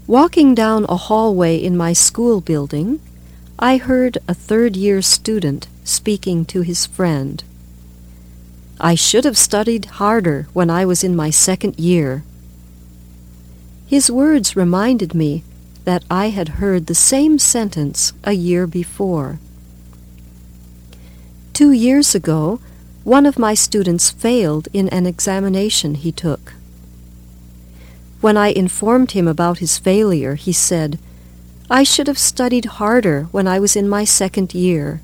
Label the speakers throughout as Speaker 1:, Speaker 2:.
Speaker 1: Walking down a hallway in my school building, I heard a third-year student speaking to his friend. "I should have studied harder when I was in my second year." His words reminded me that I had heard the same sentence a year before. 2 years ago, one of my students failed in an examination he took. When I informed him about his failure, he said, "I should have studied harder when I was in my second year."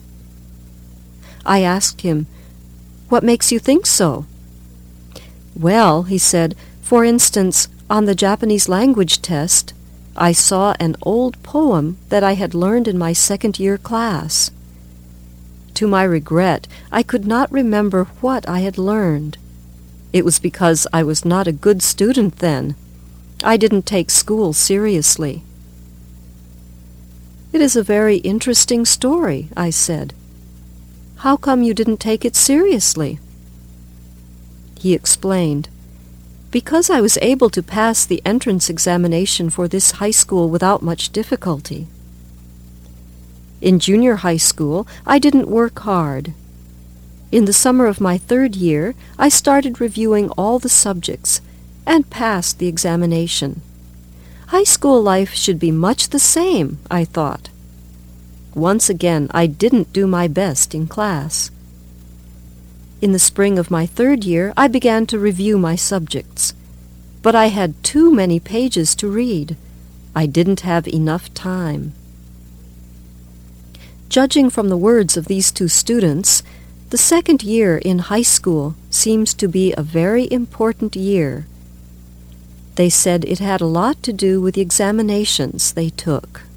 Speaker 1: I asked him, "What makes you think so?" "Well," he said, "for instance, on the Japanese language test, I saw an old poem that I had learned in my second-year class. To my regret, I could not remember what I had learned. It was because I was not a good student then. I didn't take school seriously." "It is a very interesting story," I said. "How come you didn't take it seriously?" He explained, "Because I was able to pass the entrance examination for this high school without much difficulty. In junior high school, I didn't work hard. In the summer of my third year, I started reviewing all the subjects and passed the examination. High school life should be much the same, I thought. Once again, I didn't do my best in class. In the spring of my third year, I began to review my subjects, but I had too many pages to read. I didn't have enough time." Judging from the words of these two students, the second year in high school seems to be a very important year. They said it had a lot to do with the examinations they took.